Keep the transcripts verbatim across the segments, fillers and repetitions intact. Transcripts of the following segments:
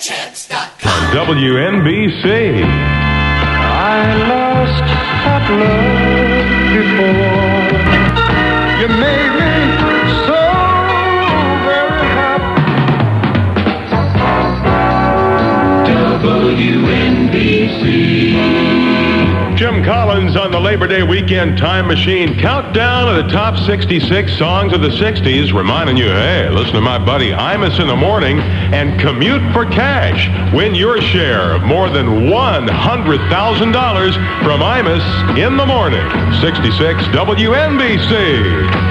chance dot com. On W N B C. I lost that love before. You made me so very happy. W N B C. Jim Collins on the Labor Day weekend time machine countdown of the top sixty-six songs of the sixties, reminding you, hey, listen to my buddy Imus in the morning and commute for cash. Win your share of more than one hundred thousand dollars from Imus in the morning. sixty-six W N B C.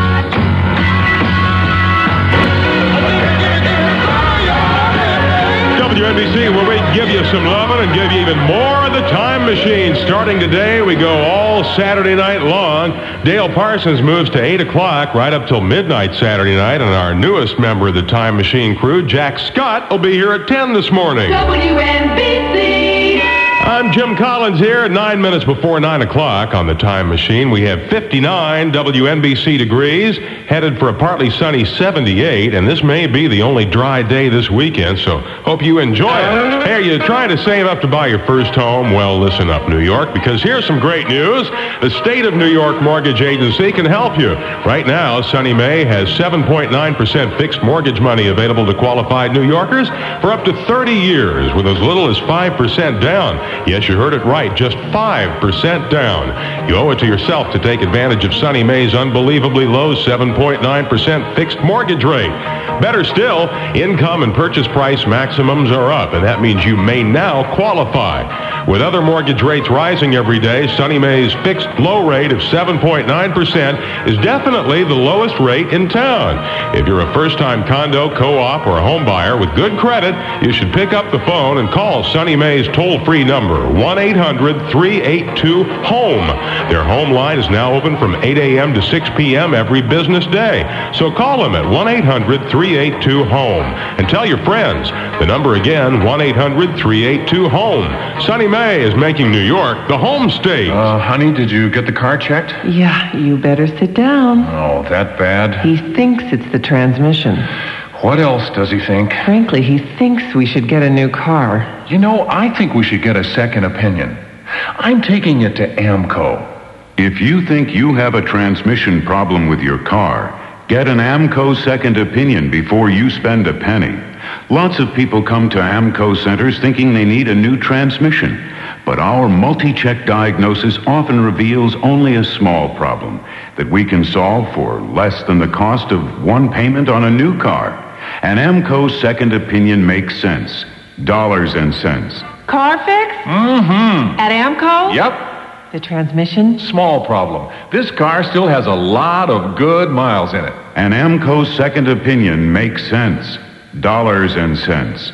W N B C, where we give you some loving and give you even more of the time machine. Starting today, we go all Saturday night long. Dale Parsons moves to eight o'clock, right up till midnight Saturday night, and our newest member of the time machine crew, Jack Scott, will be here at ten this morning. W N B C. I'm Jim Collins here, nine minutes before nine o'clock on the time machine. We have fifty-nine W N B C degrees, headed for a partly sunny seventy-eight, and this may be the only dry day this weekend, so hope you enjoy it. Hey, are you trying to save up to buy your first home? Well, listen up, New York, because here's some great news. The State of New York Mortgage Agency can help you. Right now, Sunny Mae has seven point nine percent fixed mortgage money available to qualified New Yorkers for up to thirty years with as little as five percent down. Yes, you heard it right, just five percent down. You owe it to yourself to take advantage of Sunny Mae's unbelievably low seven point nine percent fixed mortgage rate. Better still, income and purchase price maximums are up, and that means you may now qualify. With other mortgage rates rising every day, Sunny Mae's fixed low rate of seven point nine percent is definitely the lowest rate in town. If you're a first-time condo, co-op, or home buyer with good credit, you should pick up the phone and call Sunny Mae's toll-free number, one eight hundred three eight two HOME. Their home line is now open from eight a.m. to six p.m. every business day. So call them at one eight hundred three eight two HOME. And tell your friends. The number again, one eight hundred three eight two HOME. Sunny Mae is making New York the home state. Uh, honey, did you get the car checked? Yeah, you better sit down. Oh, that bad? He thinks it's the transmission. What else does he think? Frankly, he thinks we should get a new car. You know, I think we should get a second opinion. I'm taking it to AMCO. If you think you have a transmission problem with your car, get an AMCO second opinion before you spend a penny. Lots of people come to AMCO centers thinking they need a new transmission. But our multi-check diagnosis often reveals only a small problem that we can solve for less than the cost of one payment on a new car. An AMCO second opinion makes sense. Dollars and cents. Car fix? Mm-hmm. At AMCO? Yep. The transmission? Small problem. This car still has a lot of good miles in it. An AMCO second opinion makes sense. Dollars and cents.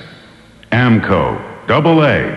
AMCO. Double A.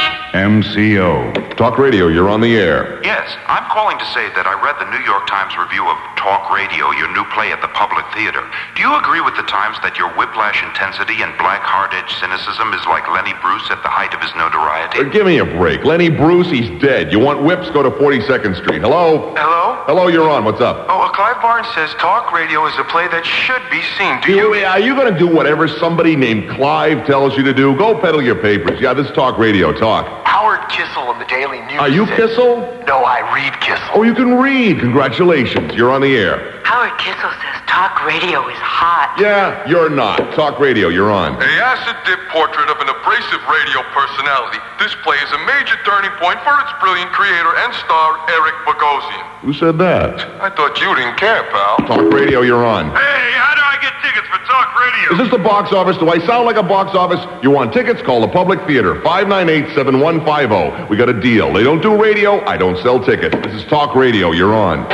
M C O. Talk Radio, you're on the air. Yes, I'm calling to say that I read the New York Times review of Talk Radio, your new play at the Public Theater. Do you agree with the Times that your whiplash intensity and black hard-edged cynicism is like Lenny Bruce at the height of his notoriety? Uh, give me a break. Lenny Bruce, he's dead. You want whips? Go to forty-second Street. Hello? Hello? Hello, you're on. What's up? Oh, uh, Clive Barnes says Talk Radio is a play that should be seen. Do you... you are you going to do whatever somebody named Clive tells you to do? Go peddle your papers. Yeah, this is Talk Radio. Talk. Howard Kissel of the Daily News. Are you said, Kissel? No, I read Kissel. Oh, you can read. Congratulations. You're on the air. Howard Kissel says Talk Radio is hot. Yeah, you're not. Talk Radio, you're on. A acid-dip portrait of an abrasive radio personality. This play is a major turning point for its brilliant creator and star, Eric Bogosian. Who said that? I thought you didn't care, pal. Talk Radio, you're on. Hey, how do I get tickets for Talk Radio? Is this the box office? Do I sound like a box office? You want tickets? Call the Public Theater, five nine eight, seven one five zero. We got a deal. They don't do radio. I don't sell tickets. This is Talk Radio. You're on.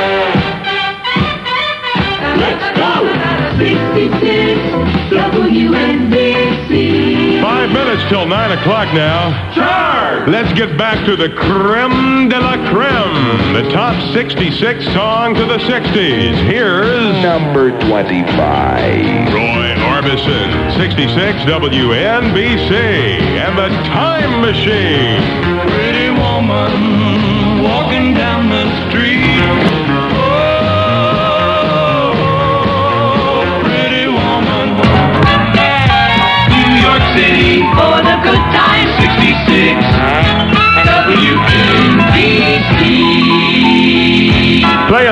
Let's go! sixty-six W N B C. Five minutes till nine o'clock now. Charge! Let's get back to the creme de la creme. The top sixty-six songs of the sixties. Here's number twenty-five. Roy Orbison, sixty-six W N B C. And the Time Machine. Pretty woman walking down the street. City, oh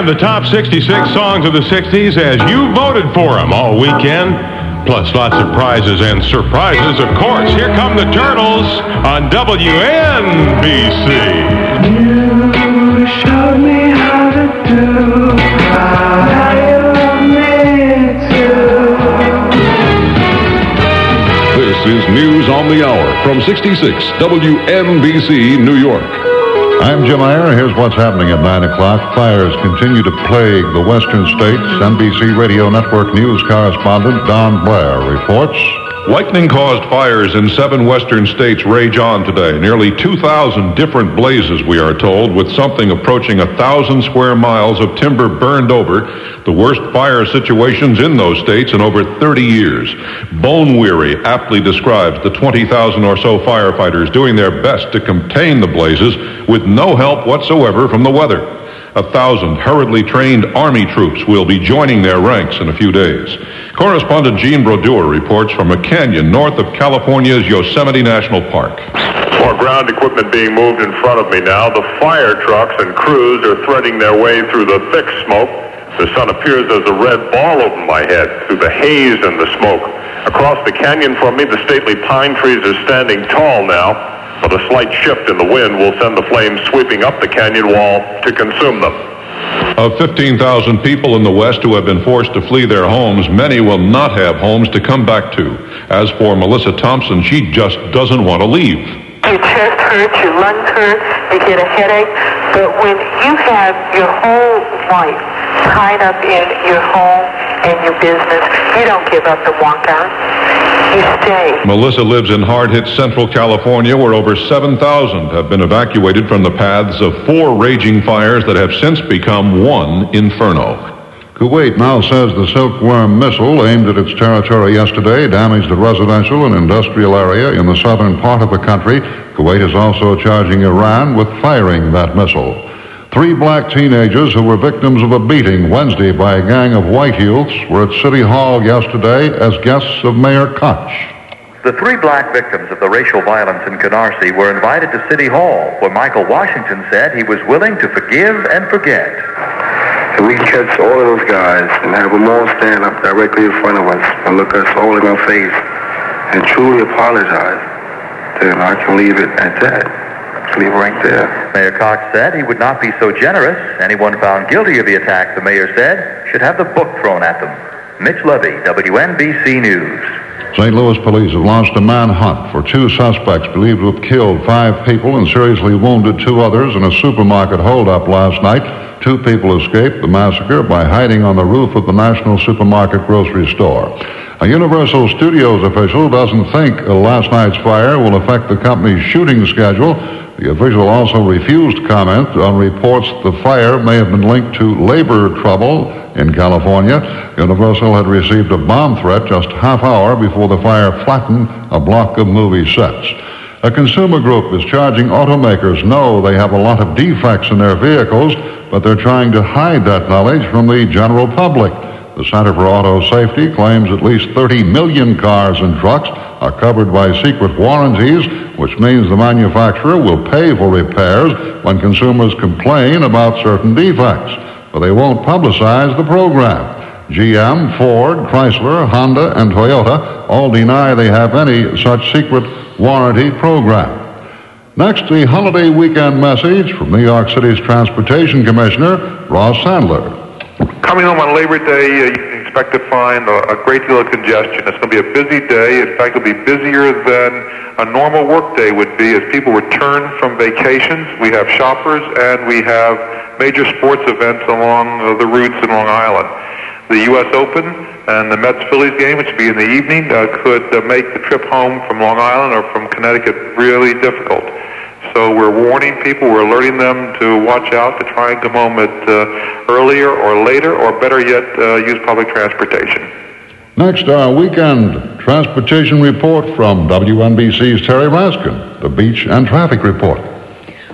the top sixty-six songs of the sixties as you voted for them all weekend. Plus lots of prizes and surprises, of course. Here come the Turtles on W N B C. You showed me how to do how you love me too. This is News on the Hour from sixty-six W N B C, New York. I'm Jim Iyer. Here's what's happening at nine o'clock. Fires continue to plague the western states. N B C Radio Network News correspondent Don Blair reports. Lightning-caused fires in seven western states rage on today. Nearly two thousand different blazes, we are told, with something approaching one thousand square miles of timber burned over. The worst fire situations in those states in over thirty years. Bone Weary aptly describes the twenty thousand or so firefighters doing their best to contain the blazes with no help whatsoever from the weather. A thousand hurriedly trained Army troops will be joining their ranks in a few days. Correspondent Gene Brodeur reports from a canyon north of California's Yosemite National Park. More ground equipment being moved in front of me now. The fire trucks and crews are threading their way through the thick smoke. The sun appears as a red ball over my head through the haze and the smoke. Across the canyon from me, the stately pine trees are standing tall now. But a slight shift in the wind will send the flames sweeping up the canyon wall to consume them. Of fifteen thousand people in the West who have been forced to flee their homes, many will not have homes to come back to. As for Melissa Thompson, she just doesn't want to leave. Your chest hurts, your lungs hurt, you get a headache. But when you have your whole life tied up in your home and your business, you don't give up and walk out. You stay. Melissa lives in hard-hit Central California, where over seven thousand have been evacuated from the paths of four raging fires that have since become one inferno. Kuwait now says the Silkworm missile aimed at its territory yesterday damaged a residential and industrial area in the southern part of the country. Kuwait is also charging Iran with firing that missile. Three black teenagers who were victims of a beating Wednesday by a gang of white youths were at City Hall yesterday as guests of Mayor Koch. The three black victims of the racial violence in Canarsie were invited to City Hall, where Michael Washington said he was willing to forgive and forget. If we catch all of those guys and have them all stand up directly in front of us and look us all in our face and truly apologize, then I can leave it at that. Leave right there. Mayor Cox said he would not be so generous. Anyone found guilty of the attack, the mayor said, should have the book thrown at them. Mitch Levy, W N B C News. Saint Louis police have launched a manhunt for two suspects believed to have killed five people and seriously wounded two others in a supermarket holdup last night. Two people escaped the massacre by hiding on the roof of the National Supermarket grocery store. A Universal Studios official doesn't think last night's fire will affect the company's shooting schedule. The official also refused comment on reports the fire may have been linked to labor trouble in California. Universal had received a bomb threat just half hour before the fire flattened a block of movie sets. A consumer group is charging automakers know they have a lot of defects in their vehicles, but they're trying to hide that knowledge from the general public. The Center for Auto Safety claims at least thirty million cars and trucks are covered by secret warranties, which means the manufacturer will pay for repairs when consumers complain about certain defects, but they won't publicize the program. G M, Ford, Chrysler, Honda, and Toyota all deny they have any such secret warranty program. Next, the holiday weekend message from New York City's Transportation Commissioner, Ross Sandler. Coming home on Labor Day, uh, you can expect to find a, a great deal of congestion. It's going to be a busy day. In fact, it'll be busier than a normal work day would be as people return from vacations. We have shoppers and we have major sports events along uh, the routes in Long Island. The U S Open and the Mets-Phillies game, which will be in the evening, uh, could uh, make the trip home from Long Island or from Connecticut really difficult. So we're warning people, we're alerting them to watch out, to try and come home at uh, earlier or later, or better yet, uh, use public transportation. Next, our weekend transportation report from W N B C's Terry Raskin, the Beach and Traffic Report.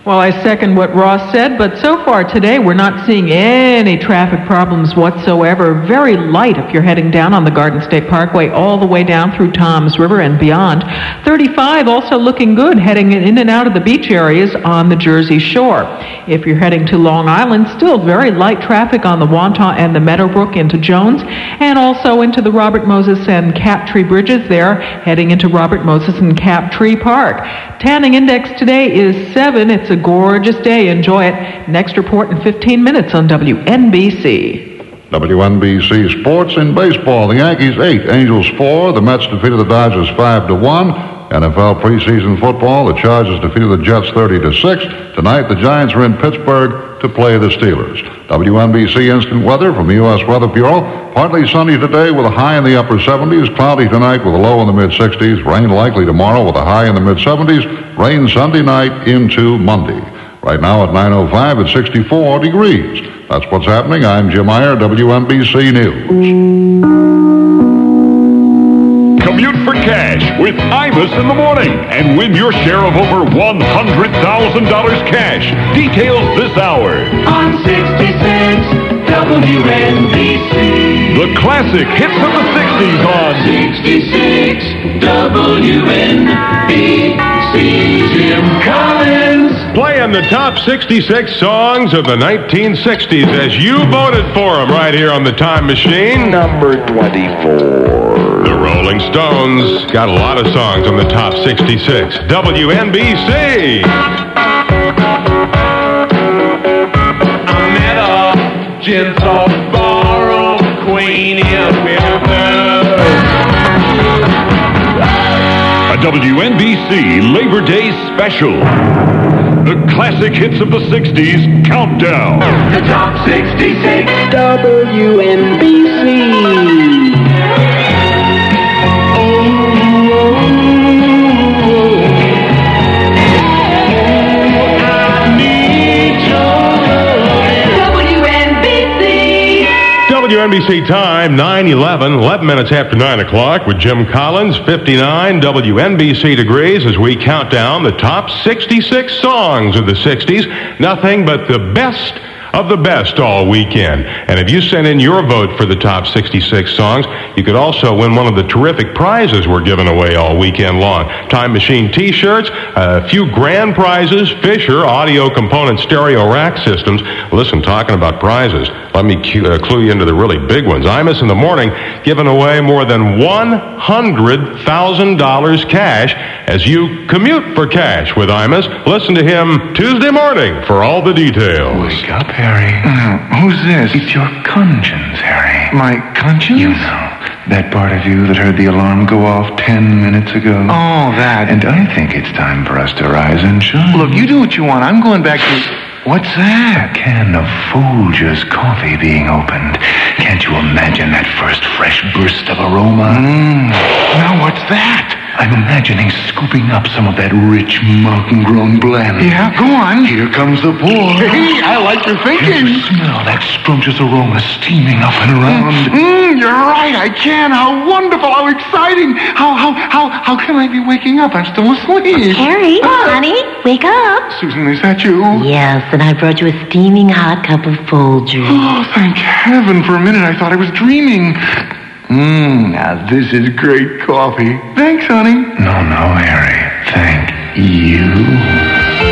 Well, I second what Ross said, but so far today we're not seeing any traffic problems whatsoever. Very light if you're heading down on the Garden State Parkway all the way down through Toms River and beyond. thirty-five also looking good heading in and out of the beach areas on the Jersey Shore. If you're heading to Long Island, still very light traffic on the Wantagh and the Meadowbrook into Jones, and also into the Robert Moses and Captree bridges there, heading into Robert Moses and Captree Park. Tanning index today is seven. It's a gorgeous day. Enjoy it. Next report in fifteen minutes on W N B C. W N B C Sports in baseball. The Yankees eight, Angels four. The Mets defeated the Dodgers five to one. N F L preseason football. The Chargers defeated the Jets thirty to six. Tonight, the Giants are in Pittsburgh to play the Steelers. W N B C instant weather from the U S Weather Bureau. Partly sunny today with a high in the upper seventies. Cloudy tonight with a low in the mid sixties. Rain likely tomorrow with a high in the mid seventies. Rain Sunday night into Monday. Right now at nine oh five at sixty-four degrees. That's what's happening. I'm Jim Meyer, W N B C News. Commute for cash with Imus in the morning and win your share of over one hundred thousand dollars cash. Details this hour. On sixty-six W N B C. The classic hits of the sixties on sixty-six W N B C. Jim Collins. Playing the top sixty-six songs of the nineteen sixties as you voted for them right here on the Time Machine. Number twenty-four. The Rolling Stones got a lot of songs on the top sixty-six. W N B C. I met a gentle borrow queen in Memphis. a W N B C Labor Day special. The classic hits of the sixties countdown. The top sixty-six W N B C. W N B C time, nine eleven, eleven minutes after nine o'clock with Jim Collins, fifty-nine W N B C degrees as we count down the top sixty-six songs of the sixties. Nothing but the best of the best all weekend. And if you send in your vote for the top sixty-six songs, you could also win one of the terrific prizes we're giving away all weekend long. Time Machine t-shirts, a few grand prizes, Fisher audio component stereo rack systems. Listen, talking about prizes, let me cue, uh, clue you into the really big ones. Imus in the morning giving away more than one hundred thousand dollars cash as you commute for cash with Imus. Listen to him Tuesday morning for all the details. Wake up, Harry. Uh, who's this? It's your conscience, Harry. My conscience? You know, that part of you that heard the alarm go off ten minutes ago. Oh, that. And I think it's time for us to rise and shine. Look, you do what you want. I'm going back to... What's that? A can of Folgers coffee being opened. Can't you imagine that first fresh burst of aroma? Mm. Now what's that? I'm imagining scooping up some of that rich mountain-grown blend. Yeah, go on. Here comes the pour. Hey, I like your thinking. Can you smell that scrumptious aroma steaming up and around? Mm, you're right, I can. How wonderful, how exciting. How, how, how, how can I be waking up? I'm still asleep. Harry, Ah. honey, wake up. Susan, is that you? Yes, and I brought you a steaming hot cup of Folgers. Oh, thank heaven. For a minute, I thought I was dreaming. Mmm, now this is great coffee. Thanks, honey. No, no, Harry. Thank you.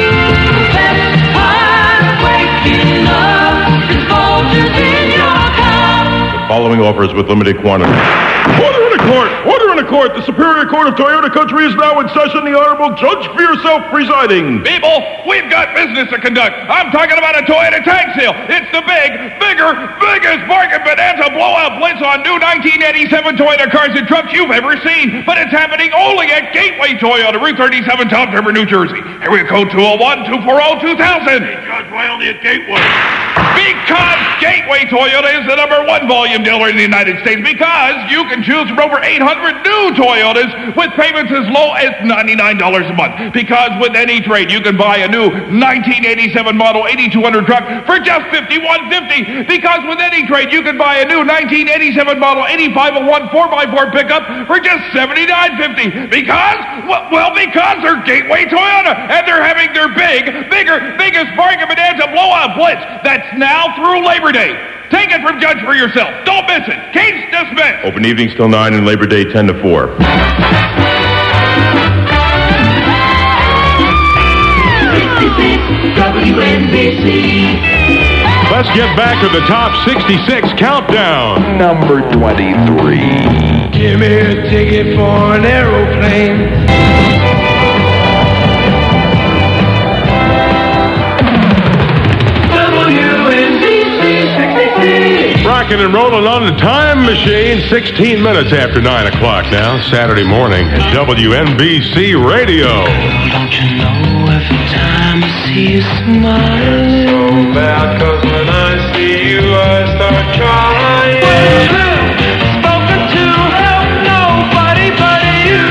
The following offers with limited quantity. Order in a court! Order in a court! The Superior Court of Toyota Country is now in session. The Honorable Judge for yourself presiding. People, we've got business to conduct. I'm talking about a Toyota tag sale. It's the big, bigger, biggest bargain bonanza blowout blitz on new nineteen eighty-seven Toyota cars and trucks you've ever seen. But it's happening only at Gateway Toyota, Route thirty-seven, Toms River, New Jersey. Area code two oh one, two four oh, two thousand. Hey, Judge, why only at Gateway? Because Gateway Toyota is the number one volume dealer in the United States. Because you can choose from over eight hundred new new Toyotas with payments as low as ninety-nine dollars a month. Because with any trade, you can buy a new nineteen eighty-seven model eighty-two hundred truck for just fifty-one fifty. Because with any trade, you can buy a new nineteen eighty-seven model eighty-five oh one four by four pickup for just seventy-nine fifty. Because, well, because they're Gateway Toyota, and they're having their big, bigger, biggest bargain bonanza blowout blitz. That's now through Labor Day. Take it from Judge for yourself. Don't miss it. Case dismissed. Open evenings till nine and Labor Day ten to four. W N B C. Let's get back to the top sixty-six countdown. Number twenty-three. Give me a ticket for an aeroplane. Rocking and rolling on the time machine, sixteen minutes after nine o'clock now, Saturday morning at W N B C Radio. Don't you know every time I see you smile, so bad, cause when I see you I start crying. Spoken to help nobody but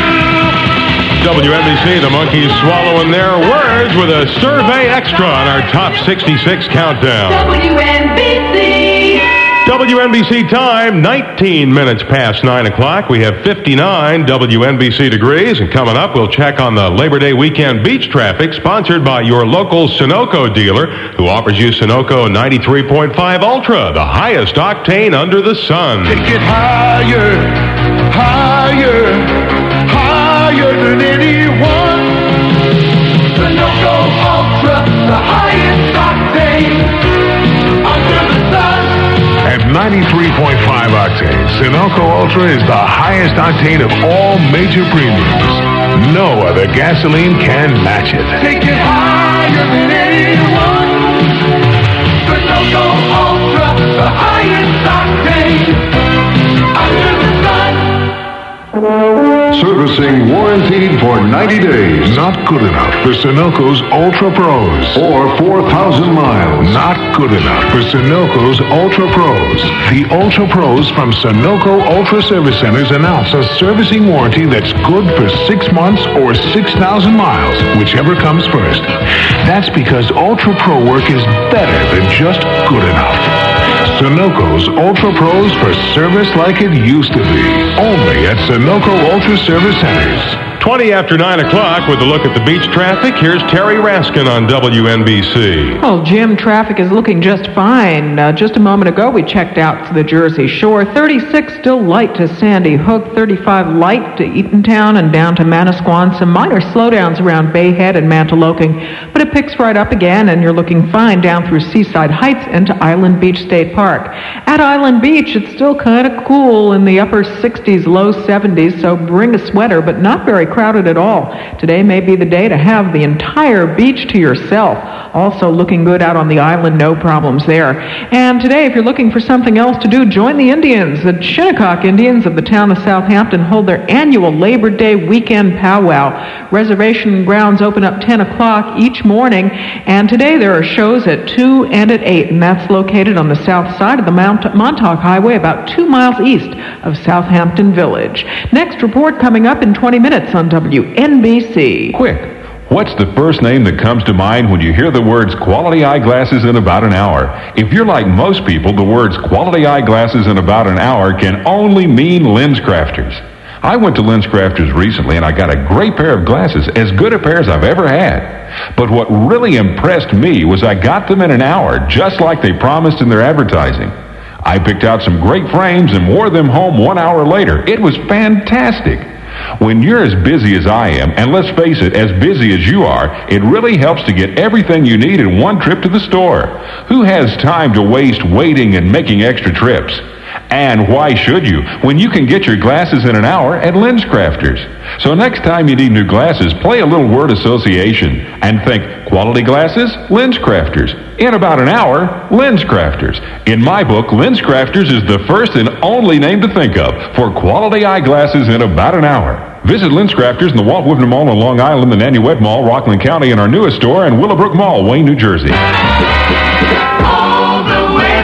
you. W N B C, the Monkees swallowing their words with a survey extra on our top sixty-six countdown. W N B C. W N B C time, nineteen minutes past nine o'clock. We have fifty-nine W N B C degrees. And coming up, we'll check on the Labor Day weekend beach traffic, sponsored by your local Sunoco dealer, who offers you Sunoco ninety-three point five Ultra, the highest octane under the sun. Take it higher, higher, higher than anyone. Sunoco Ultra, the highest octane under the sun. At ninety-three point five octane, Sunoco Ultra is the highest octane of all major premiums. No other gasoline can match it. Take it higher than anyone. Sunoco Ultra, the highest octane under the sun. Servicing warranted for ninety days. Not good enough for Sunoco's Ultra Pros. Or four thousand miles. Not good enough for Sunoco's Ultra Pros. The Ultra Pros from Sunoco Ultra Service Centers announce a servicing warranty that's good for six months or six thousand miles, whichever comes first. That's because Ultra Pro work is better than just good enough. Sunoco's Ultra Pros for service like it used to be. Only at Sunoco Ultra Service Centers. twenty after nine o'clock with a look at the beach traffic. Here's Terry Raskin on W N B C. Well, Jim, traffic is looking just fine. Uh, just a moment ago, we checked out to the Jersey Shore. thirty-six still light to Sandy Hook, thirty-five light to Eatontown and down to Manasquan. Some minor slowdowns around Bay Head and Mantoloking, but it picks right up again, and you're looking fine down through Seaside Heights into Island Beach State Park. At Island Beach, it's still kind of cool in the upper sixties, low seventies, so bring a sweater, but not very crowded at all. Today may be the day to have the entire beach to yourself. Also looking good out on the island, no problems there. And today, if you're looking for something else to do, join the Indians. The Shinnecock Indians of the town of Southampton hold their annual Labor Day weekend powwow. Reservation grounds open up ten o'clock each morning, and today there are shows at two and at eight, and that's located on the south side of the Mount- Montauk Highway, about two miles east of Southampton Village. Next report coming up in twenty minutes on W N B C. Quick. What's the first name that comes to mind when you hear the words quality eyeglasses in about an hour? If you're like most people, the words quality eyeglasses in about an hour can only mean LensCrafters. I went to LensCrafters recently and I got a great pair of glasses, as good a pair as I've ever had. But what really impressed me was I got them in an hour, just like they promised in their advertising. I picked out some great frames and wore them home one hour later. It was fantastic. When you're as busy as I am, and let's face it, as busy as you are, it really helps to get everything you need in one trip to the store. Who has time to waste waiting and making extra trips? And why should you, when you can get your glasses in an hour at LensCrafters? So next time you need new glasses, play a little word association and think quality glasses, LensCrafters. In about an hour, LensCrafters. In my book, LensCrafters is the first and only name to think of for quality eyeglasses in about an hour. Visit LensCrafters in the Walt Whitman Mall on Long Island, the Nanuet Mall, Rockland County, and our newest store in Willowbrook Mall, Wayne, New Jersey. All the way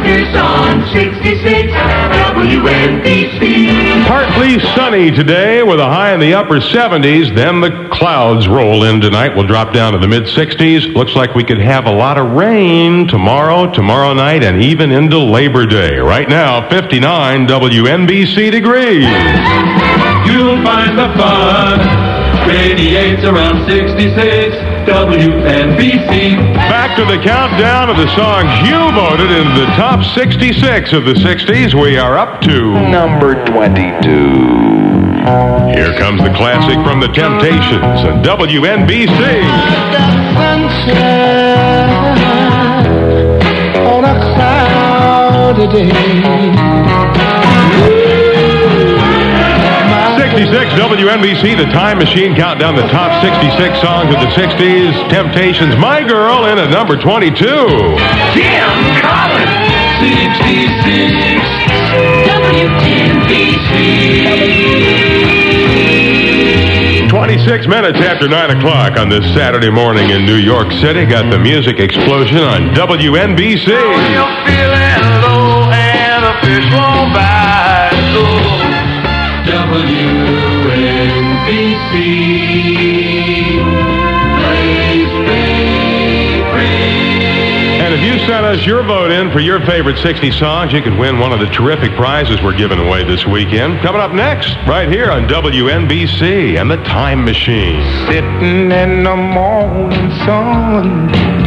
Centers on sixty-six W N B C. Partly sunny today with a high in the upper seventies. Then the clouds roll in tonight. We'll drop down to the mid-sixties. Looks like we could have a lot of rain tomorrow, tomorrow night, and even into Labor Day. Right now, fifty-nine W N B C degrees. You'll find the fun radiates around sixty-six W N B C. Back to the countdown of the songs you voted in the top sixty-six of the sixties. We are up to number twenty-two. Here comes the classic from the Temptations and W N B C. On a cloudy day. sixty-six W N B C, the Time Machine, countdown the top sixty-six songs of the sixties. Temptations, My Girl, in at number twenty-two. Jim Collins, sixty-six W N B C. twenty-six minutes after nine o'clock on this Saturday morning in New York City. Got the music explosion on W N B C. When you're feeling low and the fish won't bite, so W N B C plays free, free. And if you sent us your vote in for your favorite sixty songs, you could win one of the terrific prizes we're giving away this weekend. Coming up next, right here on W N B C and the Time Machine. Sitting in the morning sun.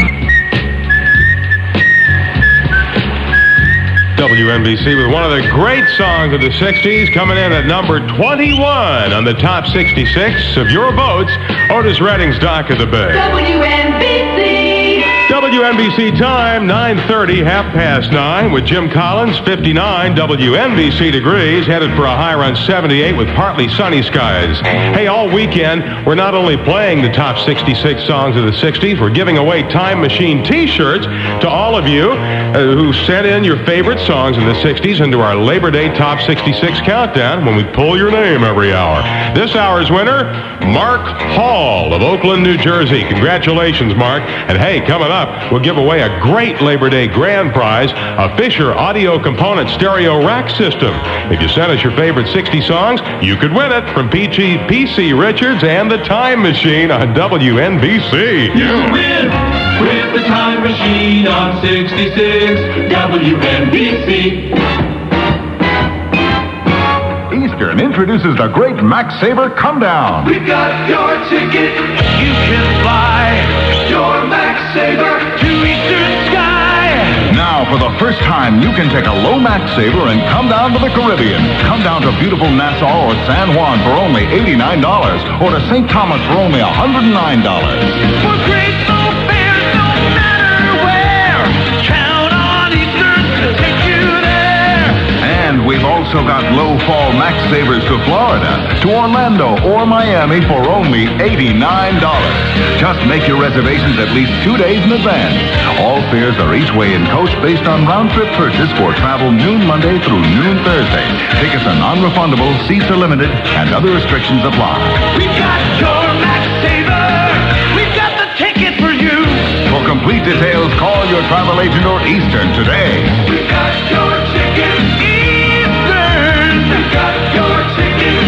W N B C with one of the great songs of the sixties coming in at number twenty-one on the top sixty-six of your votes. Otis Redding's Dock of the Bay. W N B C. W N B C time, nine thirty, half past nine, with Jim Collins, fifty-nine W N B C degrees, headed for a high around seventy-eight with partly sunny skies. Hey, all weekend, we're not only playing the top sixty-six songs of the sixties, we're giving away Time Machine t-shirts to all of you uh, who sent in your favorite songs in the sixties into our Labor Day Top sixty-six countdown when we pull your name every hour. This hour's winner, Mark Hall of Oakland, New Jersey. Congratulations, Mark. And hey, coming up, we'll give away a great Labor Day grand prize, a Fisher Audio Component stereo rack system. If you sent us your favorite sixty songs, you could win it from P C Richards and the Time Machine on W N B C. You win with the Time Machine on sixty-six W N B C. Eastern introduces the great Max Saver Come Down. We've got your ticket. You can fly your Max Saver to Eastern Sky. Now, for the first time, you can take a low Max Saver and come down to the Caribbean. Come down to beautiful Nassau or San Juan for only eighty-nine dollars, or to Saint Thomas for only one hundred nine dollars. For great low fares, no matter where, count on Eastern to take you there. And we've also got low fall Max Savers to Florida, to Orlando or Miami for only eighty-nine dollars. Just make your reservations at least two days in advance. All fares are each way in coach based on round-trip purchase for travel noon Monday through noon Thursday. Tickets are non-refundable, seats are limited, and other restrictions apply. We've got your Max Saver. We've got the ticket for you. For complete details, call your travel agent or Eastern today. We've got your ticket, Eastern. We've got your ticket,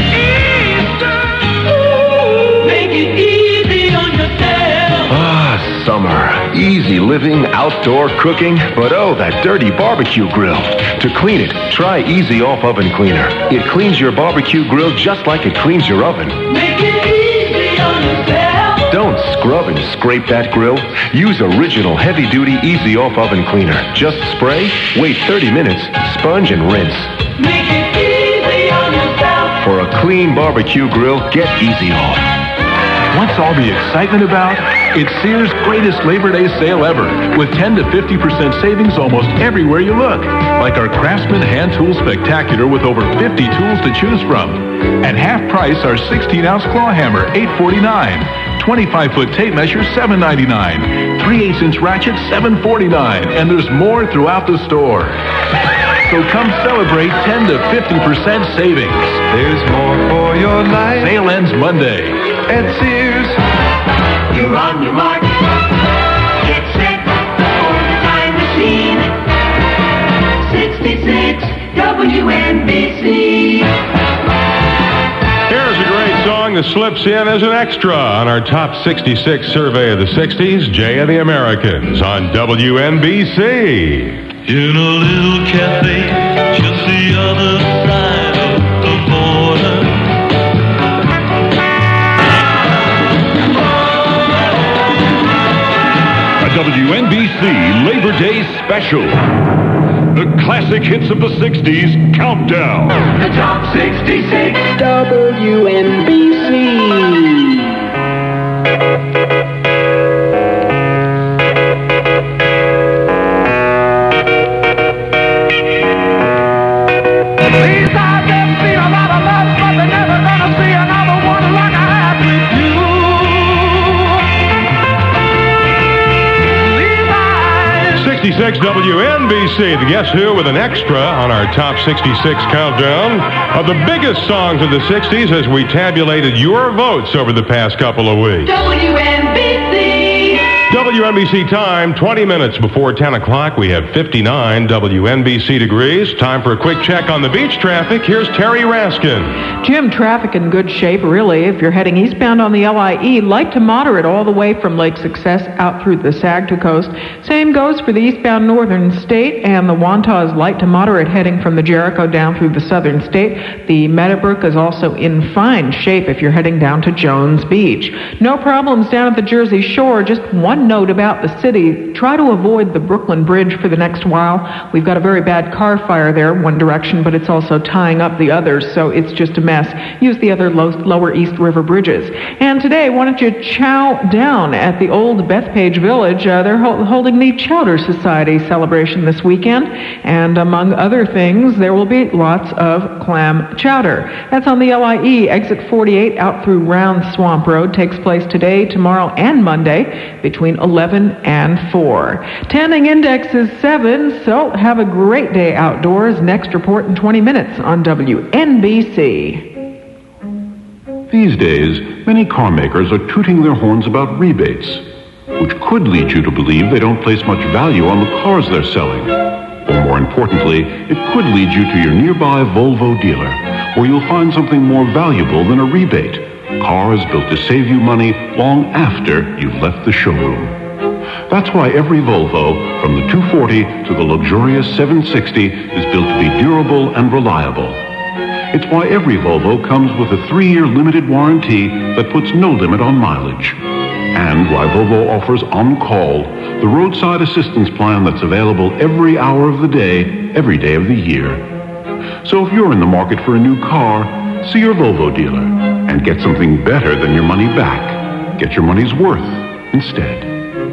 Eastern. Make it easy on yourself. Ah, summer. Easy living, outdoor cooking, but oh, that dirty barbecue grill. To clean it, try Easy Off Oven Cleaner. It cleans your barbecue grill just like it cleans your oven. Make it easy on yourself. Don't scrub and scrape that grill. Use original heavy-duty Easy Off Oven Cleaner. Just spray, wait thirty minutes, sponge and rinse. Make it easy on yourself. For a clean barbecue grill, get Easy Off. What's all the excitement about? It's Sears' greatest Labor Day sale ever, with ten to fifty percent savings almost everywhere you look. Like our Craftsman Hand Tool Spectacular with over fifty tools to choose from. At half price, our sixteen ounce claw hammer, eight forty-nine. twenty-five foot tape measure, seven ninety-nine. three eighths inch ratchet, seven forty-nine. And there's more throughout the store. So come celebrate ten to fifty percent savings. There's more for your life. Sale ends Monday. At Sears, you're on your mark. Get set for the Time Machine. W N B C. Here's a great song that slips in as an extra on our top sixty-six survey of the sixties, Jay of the Americans on W N B C. In a little cafe, just the other side of the border. A W N B C Labor Day special. The classic hits of the sixties countdown. The top sixty-six. W N B C. These eyes have seen a lot of love, but they're never gonna see another one like I have with you. sixty-six W N B C, the Guess Who with an extra on our top sixty-six countdown of the biggest songs of the sixties as we tabulated your votes over the past couple of weeks. W N B C. W N B C time, twenty minutes before ten o'clock. We have fifty-nine W N B C degrees. Time for a quick check on the beach traffic. Here's Terry Raskin. Jim, traffic in good shape, really. If you're heading eastbound on the L I E, light to moderate all the way from Lake Success out through the Sagto Coast. Same goes for the eastbound northern state, and the Wantagh is light to moderate heading from the Jericho down through the southern state. The Meadowbrook is also in fine shape if you're heading down to Jones Beach. No problems down at the Jersey Shore. Just one note about the city. Try to avoid the Brooklyn Bridge for the next while. We've got a very bad car fire there, one direction, but it's also tying up the others, so it's just a mess. Use the other low, lower East River bridges. And today, why don't you chow down at the old Bethpage Village? Uh, they're ho- holding the Chowder Society celebration this weekend, and among other things, there will be lots of clam chowder. That's on the L I E. Exit forty-eight out through Round Swamp Road takes place today, tomorrow, and Monday between eleven and four. Tanning index is seven, so have a great day outdoors. Next report in twenty minutes on W N B C. These days, many car makers are tooting their horns about rebates, which could lead you to believe they don't place much value on the cars they're selling. Or more importantly, it could lead you to your nearby Volvo dealer, where you'll find something more valuable than a rebate. Cars built to save you money long after you've left the showroom. That's why every Volvo, from the two forty to the luxurious seven sixty, is built to be durable and reliable. It's why every Volvo comes with a three-year limited warranty that puts no limit on mileage. And why Volvo offers On Call, the roadside assistance plan that's available every hour of the day, every day of the year. So if you're in the market for a new car, see your Volvo dealer and get something better than your money back. Get your money's worth instead.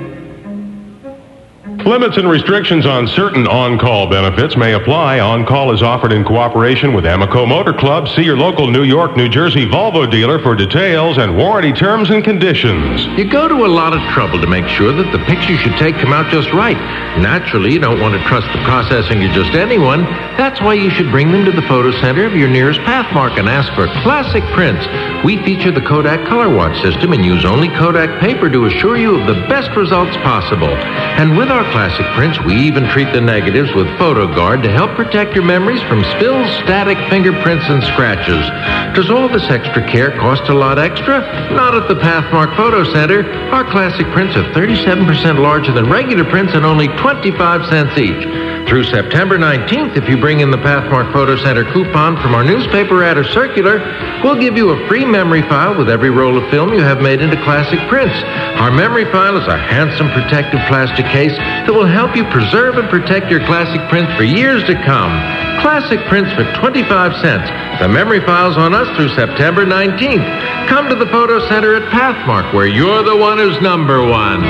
Limits and restrictions on certain on-call benefits may apply. On-call is offered in cooperation with Amico Motor Club. See your local New York, New Jersey Volvo dealer for details and warranty terms and conditions. You go to a lot of trouble to make sure that the pictures you take come out just right. Naturally, you don't want to trust the processing to just anyone. That's why you should bring them to the photo center of your nearest Pathmark and ask for classic prints. We feature the Kodak Color Watch system and use only Kodak paper to assure you of the best results possible. And with our classic prints, we even treat the negatives with PhotoGuard to help protect your memories from spills, static, fingerprints, and scratches. Does all this extra care cost a lot extra? Not at the Pathmark Photo Center. Our classic prints are thirty-seven percent larger than regular prints and only twenty-five cents each. Through September nineteenth, if you bring in the Pathmark Photo Center coupon from our newspaper ad or circular, we'll give you a free memory file with every roll of film you have made into classic prints. Our memory file is a handsome protective plastic case that will help you preserve and protect your classic prints for years to come. Classic prints for twenty-five cents. The memory file's on us through September nineteenth. Come to the Photo Center at Pathmark, where you're the one who's number one.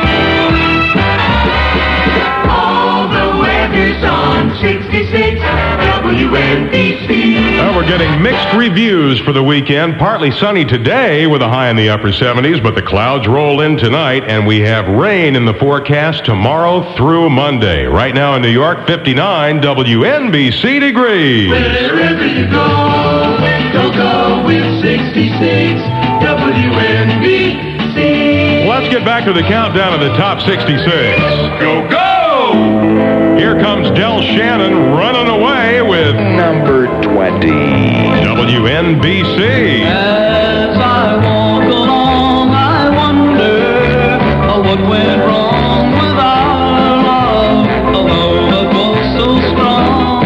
On sixty-six W N B C. Well, we're getting mixed reviews for the weekend. Partly sunny today with a high in the upper seventies, but the clouds roll in tonight, and we have rain in the forecast tomorrow through Monday. Right now in New York, fifty-nine W N B C degrees. Wherever you go, go go with sixty-six W N B C. Let's get back to the countdown of the top sixty-six. Go, go! Here comes Del Shannon running away with number twenty. W N B C. As I walk along, I wonder oh, what went wrong with our love, although it was so strong.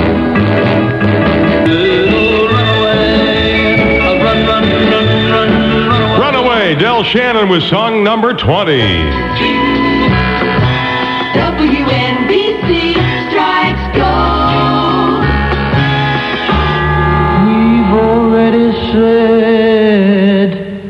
Little runaway, uh, run, run, run, run, run away. Runaway, Del Shannon with song number twenty. W N B C strikes gold. We've already said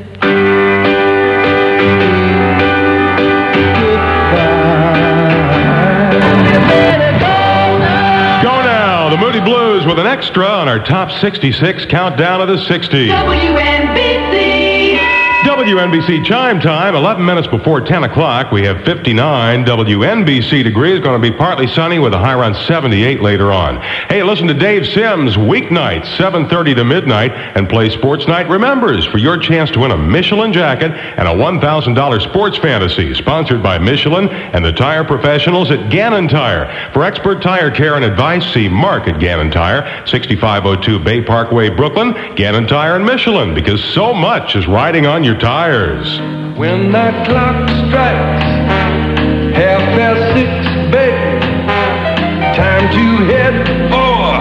goodbye. Go now, the Moody Blues with an extra on our top sixty-six countdown of the sixties. W N B C. W N B C chime time, eleven minutes before ten o'clock. We have fifty-nine W N B C degrees. Going to be partly sunny with a high around seventy-eight later on. Hey, listen to Dave Sims weeknights, seven thirty to midnight, and play Sports Night Remembers for your chance to win a Michelin jacket and a one thousand dollars sports fantasy, sponsored by Michelin and the tire professionals at Gannon Tire. For expert tire care and advice, see Mark at Gannon Tire, sixty-five oh two Bay Parkway, Brooklyn. Gannon Tire and Michelin, because so much is riding on your tires. When that clock strikes half past six, baby, time to head for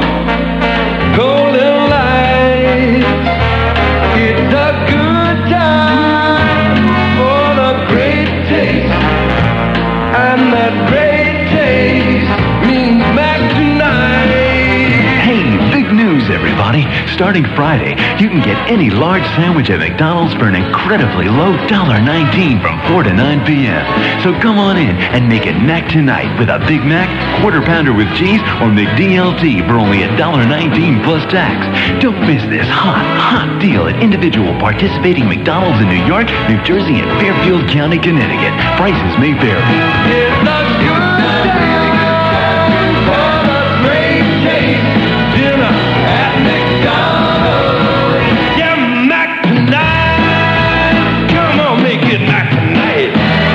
golden lights. It's a good time for the great taste, and that great taste means back tonight. Hey, big news, everybody. Starting Friday, you can get any large sandwich at McDonald's for an incredibly low one dollar nineteen from four to nine p.m. So come on in and make it Mac tonight with a Big Mac, quarter pounder with cheese, or McDLT for only one dollar nineteen plus tax. Don't miss this hot, hot deal at individual participating McDonald's in New York, New Jersey, and Fairfield County, Connecticut. Prices may vary. It's a good time for the great taste. Dinner at McDonald's. Yeah, Mac tonight. Come on, make it Mac tonight.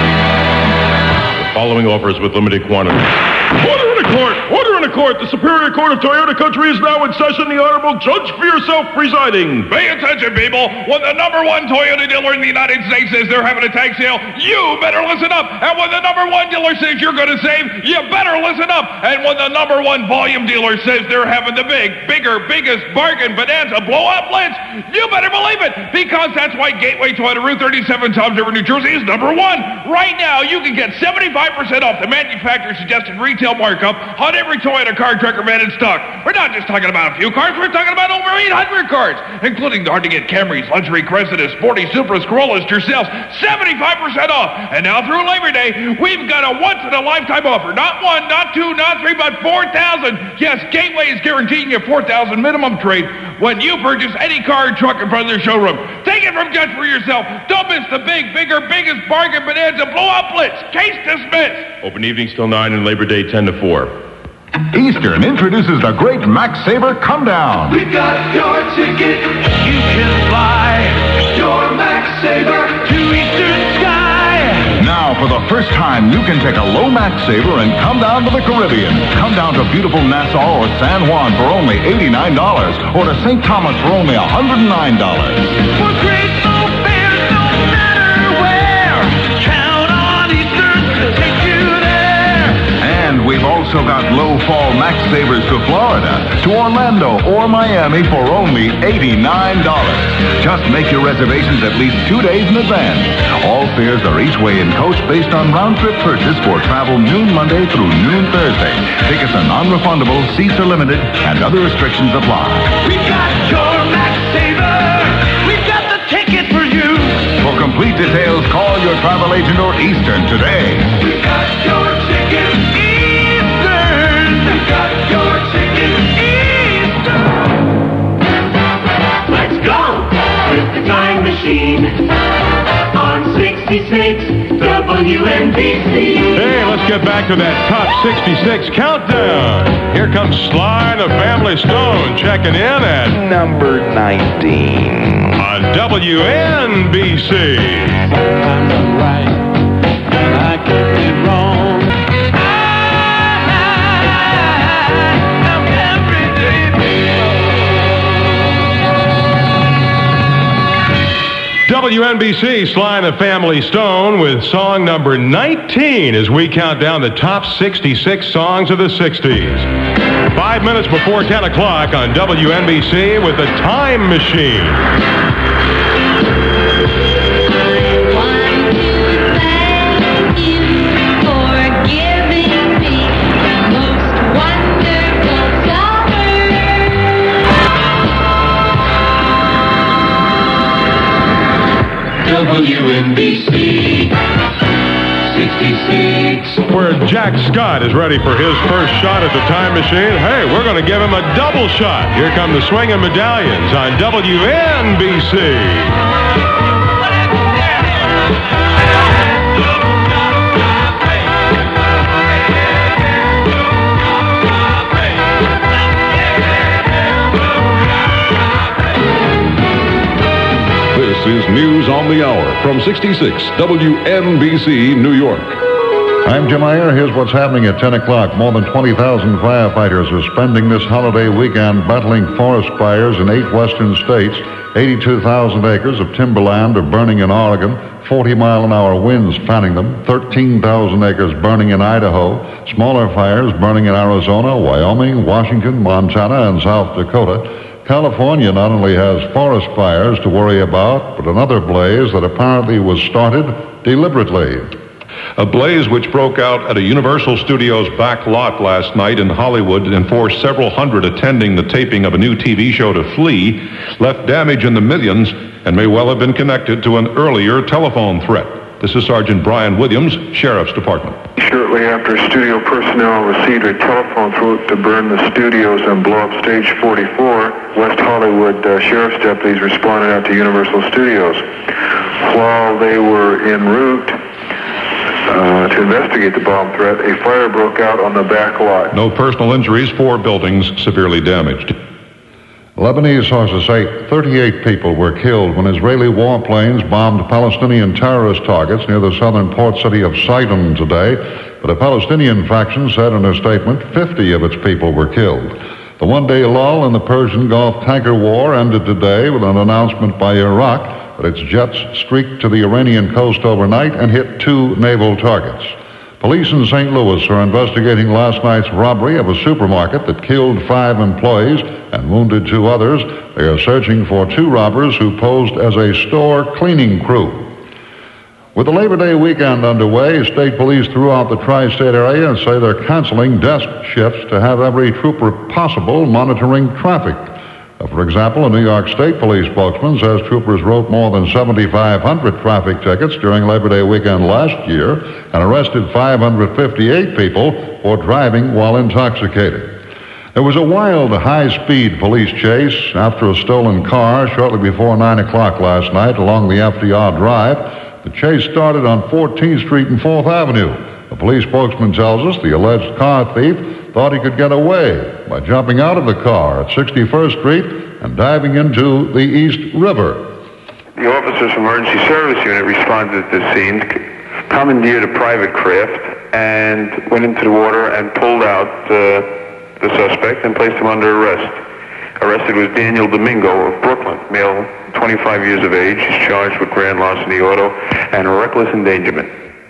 Following offers with limited quantity. Order in a court! Order in a court! The Superior Court of Toyota Country is now in session. The Honorable Judge for yourself presiding. Pay attention, people. When the number one Toyota dealer in the United States says they're having a tag sale, you better listen up. And when the number one dealer says you're going to save, you better listen up. And when the number one volume dealer says they're having the big, bigger, biggest bargain bonanza blowout blitz, you better believe it. Because that's why Gateway Toyota Route thirty-seven, Toms River, New Jersey is number one. Right now, you can get seventy-five percent off the manufacturer's suggested retail markup on every Toyota car, truck, or man in stock. We're not just talking about a few cars, we're talking about over eight hundred cars, including the hard-to-get Camrys, luxury Cressidas, sporty Supras, Corollas, Tercels, seventy-five percent off. And now through Labor Day, we've got a once-in-a-lifetime offer. Not one, not two, not three, but four thousand. Yes, Gateway is guaranteeing you four thousand minimum trade when you purchase any car or truck in front of their showroom. Take it from Judge for yourself. Don't miss the big, bigger, biggest bargain bonanza blowout blitz. Case dismissed. Open evenings till nine and Labor Day ten to four. Eastern introduces the great Max Saver Come Down. We got your ticket. You can fly your Max Saver to Eastern Sky. Now, for the first time, you can take a low Max Saver and come down to the Caribbean. Come down to beautiful Nassau or San Juan for only eighty-nine dollars, or to Saint Thomas for only one hundred nine dollars. For great low fares, no matter where. Count on Eastern to take you there. And we've also got low fall Max Savers to Florida, to Orlando or Miami for only eighty-nine dollars. Just make your reservations at least two days in advance. All fares are each way in coach based on round-trip purchase for travel noon Monday through noon Thursday. Tickets are non-refundable, seats are limited, and other restrictions apply. We got your Max Saver. We got the ticket for you. For complete details, call your travel agent or Eastern today. We got your ticket, Eastern. We got your ticket, Eastern. Let's go with the time machine on sixty-six W N B C. Hey, let's get back to that top sixty-six countdown. Here comes Sly the Family Stone checking in at number nineteen on W N B C. I'm right and I can be wrong. W N B C, Sly and the Family Stone with song number nineteen as we count down the top sixty-six songs of the sixties. Five minutes before ten o'clock on W N B C with the Time Machine. W N B C sixty-six. Where Jack Scott is ready for his first shot at the Time Machine. Hey, we're going to give him a double shot. Here come the Swinging Medallions on W N B C. This is News on the Hour from sixty-six W N B C, New York. I'm Jim Iyer. Here's what's happening at ten o'clock. More than twenty thousand firefighters are spending this holiday weekend battling forest fires in eight western states. eighty-two thousand acres of timberland are burning in Oregon. forty mile an hour winds fanning them. thirteen thousand acres burning in Idaho. Smaller fires burning in Arizona, Wyoming, Washington, Montana, and South Dakota. California not only has forest fires to worry about, but another blaze that apparently was started deliberately. A blaze which broke out at a Universal Studios back lot last night in Hollywood and forced several hundred attending the taping of a new T V show to flee, left damage in the millions, and may well have been connected to an earlier telephone threat. This is Sergeant Brian Williams, Sheriff's Department. Shortly after studio personnel received a telephone threat to burn the studios and blow up stage forty-four, West Hollywood uh, Sheriff's deputies responded out to Universal Studios. While they were en route uh, to investigate the bomb threat, a fire broke out on the back lot. No personal injuries, four buildings severely damaged. Lebanese sources say thirty-eight people were killed when Israeli warplanes bombed Palestinian terrorist targets near the southern port city of Sidon today. But a Palestinian faction said in a statement fifty of its people were killed. The one-day lull in the Persian Gulf tanker war ended today with an announcement by Iraq that its jets streaked to the Iranian coast overnight and hit two naval targets. Police in Saint Louis are investigating last night's robbery of a supermarket that killed five employees and wounded two others. They are searching for two robbers who posed as a store cleaning crew. With the Labor Day weekend underway, state police throughout the tri-state area say they're canceling desk shifts to have every trooper possible monitoring traffic. Uh, For example, a New York State Police spokesman says troopers wrote more than seventy-five hundred traffic tickets during Labor Day weekend last year and arrested five hundred fifty-eight people for driving while intoxicated. There was a wild, high-speed police chase after a stolen car shortly before nine o'clock last night along the F D R Drive. The chase started on fourteenth Street and fourth Avenue. A police spokesman tells us the alleged car thief thought he could get away by jumping out of the car at sixty-first Street and diving into the East River. The officers from Emergency Service Unit responded to the scene, commandeered a private craft, and went into the water and pulled out uh, the suspect and placed him under arrest. Arrested was Daniel Domingo of Brooklyn, male, twenty-five years of age. He's charged with grand larceny auto and reckless endangerment.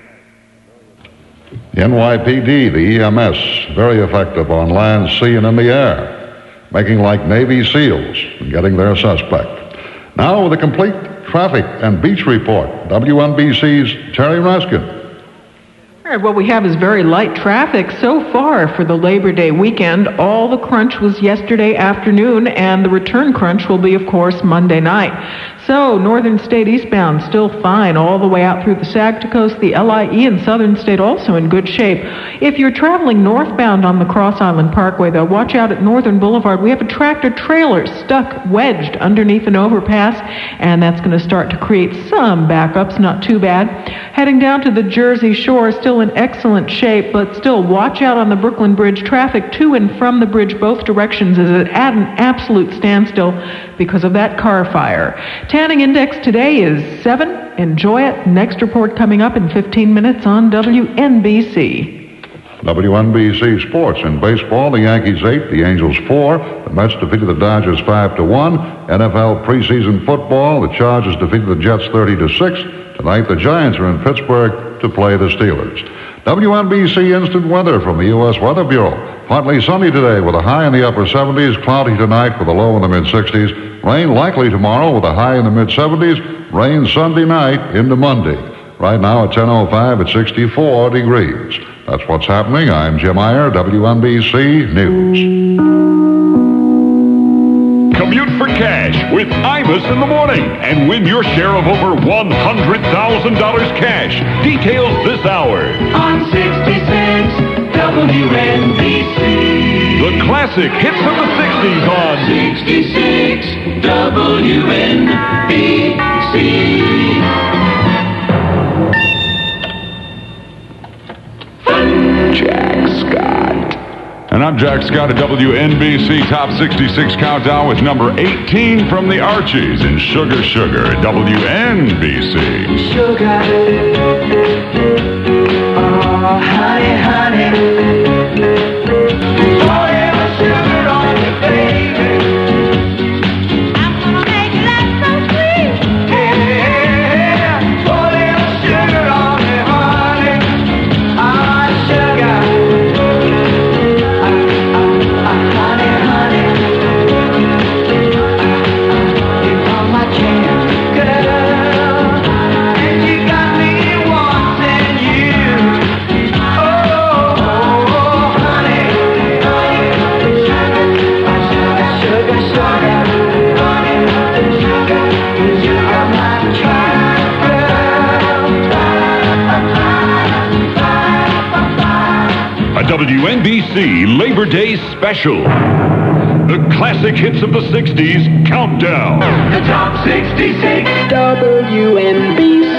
The N Y P D, the E M S, very effective on land, sea, and in the air, making like Navy SEALs and getting their suspect. Now with a complete traffic and beach report, W N B C's Terry Raskin. All right, what we have is very light traffic so far for the Labor Day weekend. All the crunch was yesterday afternoon, and the return crunch will be, of course, Monday night. So, Northern State eastbound still fine all the way out through the Sag to Coast. The L I E and Southern State also in good shape. If you're traveling northbound on the Cross Island Parkway, though, watch out at Northern Boulevard. We have a tractor trailer stuck, wedged underneath an overpass, and that's going to start to create some backups, not too bad. Heading down to the Jersey Shore, still in excellent shape, but still watch out on the Brooklyn Bridge. Traffic to and from the bridge both directions is at an absolute standstill because of that car fire. Tanning index today is seven. Enjoy it. Next report coming up in fifteen minutes on W N B C. W N B C Sports. In baseball, the Yankees eight, the Angels four. The Mets defeated the Dodgers five to one. N F L preseason football, the Chargers defeated the Jets thirty to six. Tonight, the Giants are in Pittsburgh to play the Steelers. W N B C instant weather from the U S Weather Bureau. Partly sunny today with a high in the upper seventies, cloudy tonight with a low in the mid-sixties. Rain likely tomorrow with a high in the mid-seventies. Rain Sunday night into Monday. Right now at ten oh five at sixty-four degrees. That's what's happening. I'm Jim Iyer, W N B C News. Commute for cash with Imus in the morning and win your share of over one hundred thousand dollars cash. Details this hour. On sixty-six W N B C. The classic hits of the sixties on sixty-six W N B C. Jack Scott. And I'm Jack Scott at W N B C Top sixty-six Countdown with number eighteen from the Archies in Sugar Sugar at W N B C. Sugar, oh honey, honey, forever sugar on your baby. I'm gonna make life so sweet. Yeah, forever sugar on me, honey. Ah, sugar. W N B C Labor Day Special. The classic hits of the sixties countdown. The Top sixty-six W N B C.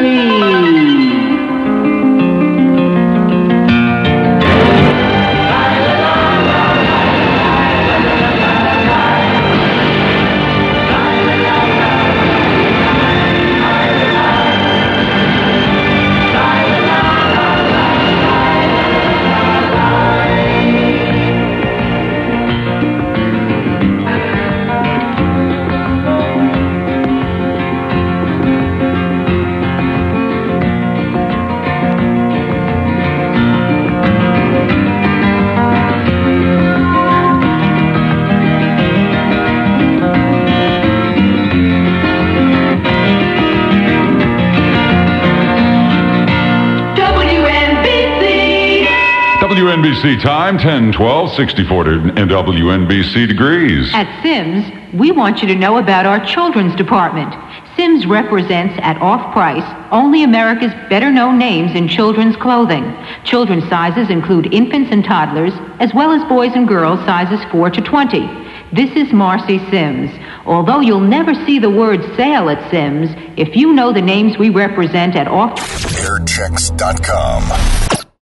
W N B C time, ten twelve, sixty-four in W N B C degrees. At Sims, we want you to know about our children's department. Sims represents at off price only America's better-known names in children's clothing. Children's sizes include infants and toddlers, as well as boys and girls sizes four to twenty. This is Marcy Sims. Although you'll never see the word sale at Sims, if you know the names we represent at off... air checks dot com